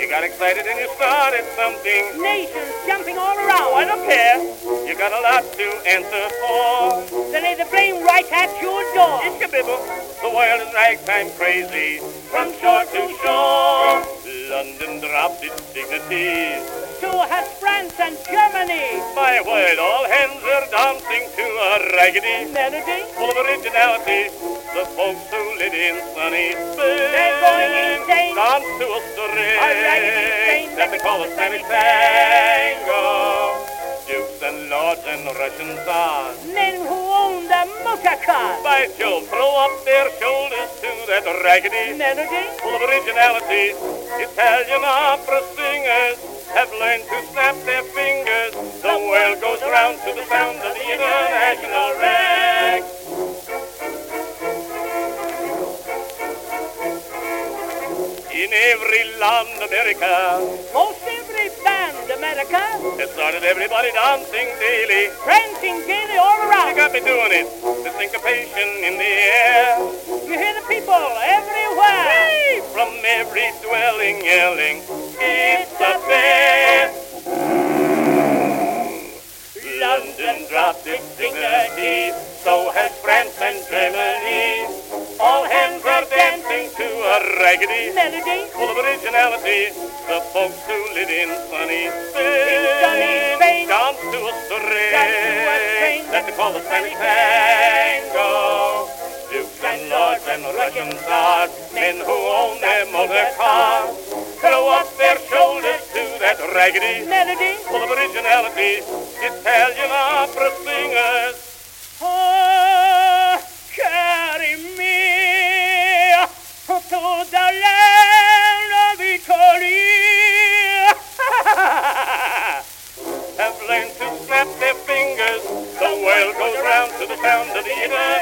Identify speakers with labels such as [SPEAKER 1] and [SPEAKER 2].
[SPEAKER 1] You got excited and you started something.
[SPEAKER 2] Nations jumping all around.
[SPEAKER 1] I don't care. You got a lot to answer for.
[SPEAKER 2] They lay the blame right at your door.
[SPEAKER 1] It's your bibble. The world is ragtime crazy. From shore to shore, London dropped its dignity.
[SPEAKER 2] So has France and Germany.
[SPEAKER 1] My word, all hands are dancing to a raggedy
[SPEAKER 2] Melody.
[SPEAKER 1] full of originality. The folks who live in sunny Spain,
[SPEAKER 2] They're going insane.
[SPEAKER 1] dance to a string
[SPEAKER 2] A raggedy strain
[SPEAKER 1] that they call a Spanish tango. Dukes and lords and Russian tsars,
[SPEAKER 2] Men who own the motor car.
[SPEAKER 1] by Jove, throw up their shoulders to that raggedy
[SPEAKER 2] Melody.
[SPEAKER 1] full of originality. Italian opera singers have learned to snap their fingers. The world goes round to the sound of the international rag. In every land, America
[SPEAKER 2] Most every band, America.
[SPEAKER 1] has started everybody dancing daily.
[SPEAKER 2] Prancing gaily all
[SPEAKER 1] You
[SPEAKER 2] around.
[SPEAKER 1] got me doing it, the syncopation in the air.
[SPEAKER 2] You hear the people everywhere.
[SPEAKER 1] Hey, from every dwelling yelling, it's the best. London dropped its dignity, so has France and Germany. All hands are dancing to a raggedy
[SPEAKER 2] Melody.
[SPEAKER 1] full of originality. The folks who live in sunny
[SPEAKER 2] sunny
[SPEAKER 1] Spain
[SPEAKER 2] Spain,
[SPEAKER 1] dance to a
[SPEAKER 2] strain
[SPEAKER 1] that they call the Spanish tango. Dukes and lords and Russian tsars, men who own their motor cars, throw up their shoulders to that raggedy
[SPEAKER 2] Melody.
[SPEAKER 1] full of originality. Italian opera singers,
[SPEAKER 2] Oh, carry me to the land of Italy.
[SPEAKER 1] have learned to snap their fingers. The world goes round to the sound of the